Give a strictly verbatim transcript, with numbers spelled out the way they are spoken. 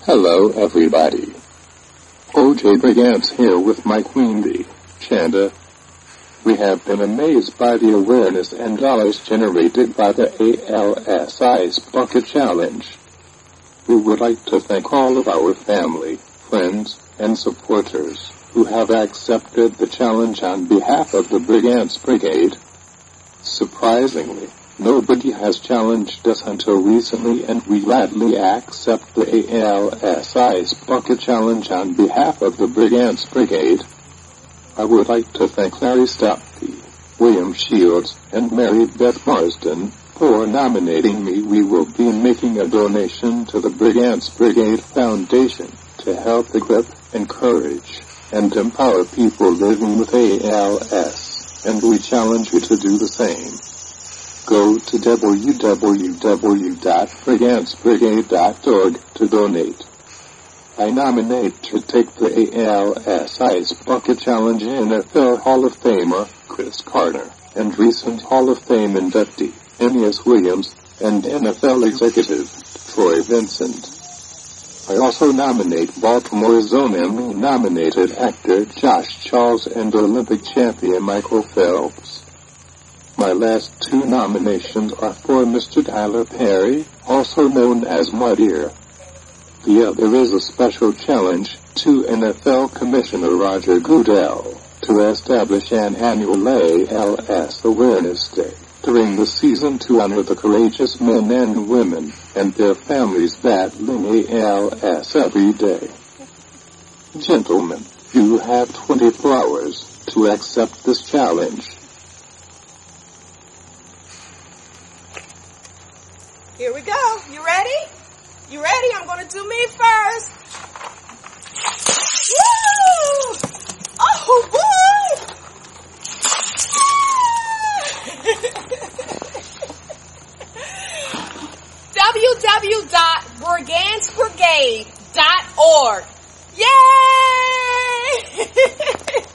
Hello everybody. O J Brigance here with my queen bee, Chanda. We have been amazed by the awareness and dollars generated by the A L S Ice Bucket Challenge. We would like to thank all of our family, friends, and supporters who have accepted the challenge on behalf of the Brigance Brigade. Surprisingly, nobody has challenged us until recently, and we gladly accept the A L S Ice Bucket Challenge on behalf of the Brigance Brigade. I would like to thank Larry Stoppy, William Shields, and Mary Beth Marsden for nominating me. We will be making a donation to the Brigance Brigade Foundation to help equip, encourage, and empower people living with A L S, and we challenge you to do the same. Go to w w w dot brigance brigade dot org to donate. I nominate to take the A L S Ice Bucket Challenge N F L Hall of Famer Chris Carter, and recent Hall of Fame inductee Aeneas Williams, and N F L executive Troy Vincent. I also nominate Baltimore's own Emmy-nominated actor Josh Charles and Olympic champion Michael Phelps. My last two nominations are for Mister Tyler Perry, also known as Mud Ear. The other is a special challenge to N F L Commissioner Roger Goodell to establish an annual A L S Awareness Day during the season to honor the courageous men and women and their families battling A L S every day. Gentlemen, you have twenty-four hours to accept this challenge. Here we go. You ready? You ready? I'm going to do me first. Woo! Oh, woo! w w w dot brigance brigade dot org. Yay!